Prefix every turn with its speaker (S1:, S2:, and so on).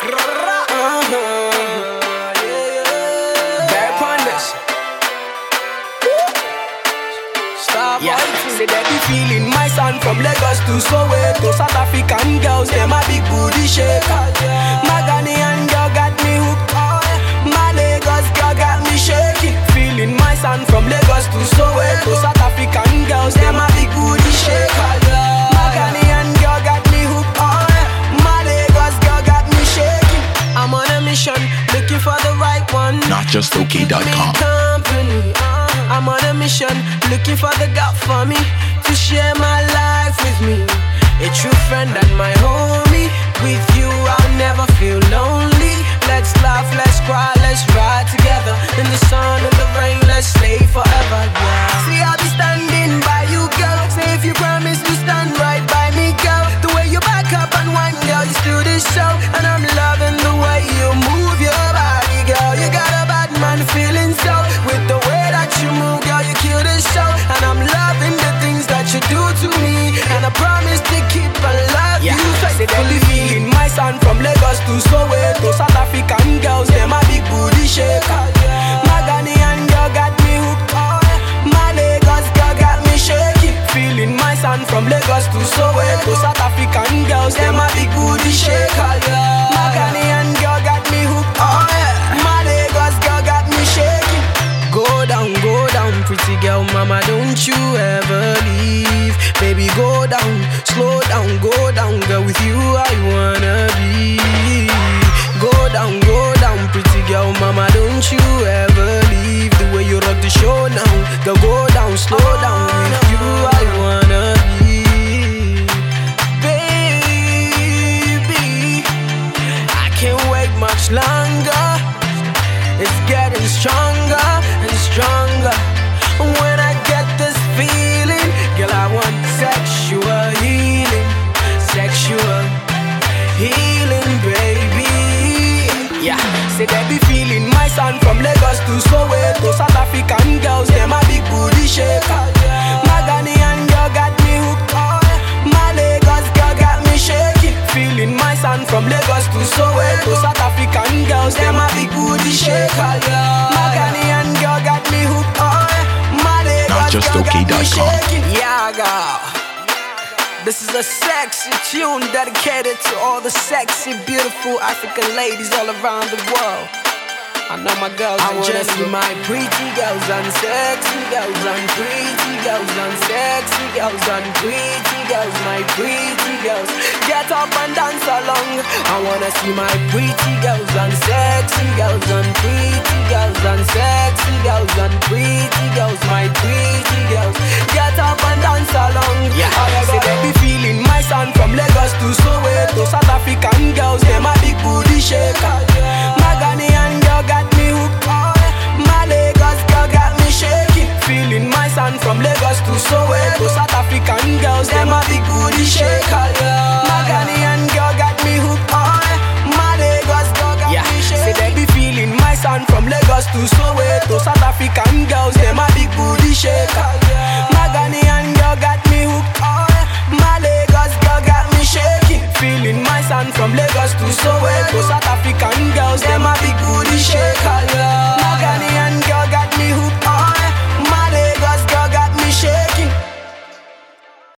S1: Bear Ponders. Yeah, say they be feeling my son from Lagos to Soweto. South African girls, them a big booty shaker. My Ghanaian girl got me hooked. My Lagos girl got me shaking. Feeling my son from Lagos to Soweto. South African girls, them a big booty shaker. My Ghanaian girl got me hooked. My Lagos girl got me shaking. I'm on a mission, looking for the right one.
S2: NotJustOK.com.
S1: I'm on a mission, looking for the God for me to share my life with me. A true friend and my homie. With you I'll never feel lonely. Let's laugh, let's cry, let's ride together. In the sun and the rain, let's stay forever, yeah. See, I'll be standing by you, girl. Say if you promise to stand right by me, girl. The way you back up and whine, girl, you still this show. And I'm loving the way you move your body, girl. You got a bad man feeling so. With the way that you move, girl, you kill this show. And I'm loving the things that you do to me. And I promise to keep and love you faithfully. Feeling my son from Lagos to Soweto. South African girls, them a big booty shaker. My Ghanaian girl got me hooked. My Lagos girl got me shaking. Feeling my son from Lagos to Soweto. South African girls, them a big booty shaker. My Ghanaian girl got me hooked. My Lagos girl got me shaking. Go down, pretty girl, mama, don't you ever leave. Baby, go down, slow down, girl, with you I wanna be. Go down, pretty girl, mama, don't you ever leave. The way you rock the show now, girl, go down, slow down, with you I wanna be. Baby, I can't wait much longer. It's getting stronger and stronger. When I get this feeling, girl, I want sexual healing, baby. Yeah, say they be feeling my son from Lagos to Soweto. South African girls, them a big booty shaker. My Ghanaian girl got me hooked. My Lagos girl got me shaking. Feeling my son from Lagos to Soweto. South African girls, them a big booty shaker. My Ghanaian girl got me hooked.
S2: NotJustOK.com.
S1: Yeah, girl. This is a sexy tune dedicated to all the sexy, beautiful African ladies all around the world. I know my girls I wanna see my pretty girls and sexy girls and pretty girls and sexy girls and pretty girls, my pretty girls. Get up and dance along. I wanna see my pretty girls and sexy girls and pretty girls and sexy girls and pretty girls, my pretty girls. Get up and dance along. Yeah, say they be feeling my son from Lagos to Soweto. South African girls, them a big booty shaker. My Ghanaian girl got me hooked. My Lagos girl got me shaking. Feeling my son from Lagos to Soweto. South African girls, them a big booty shaker.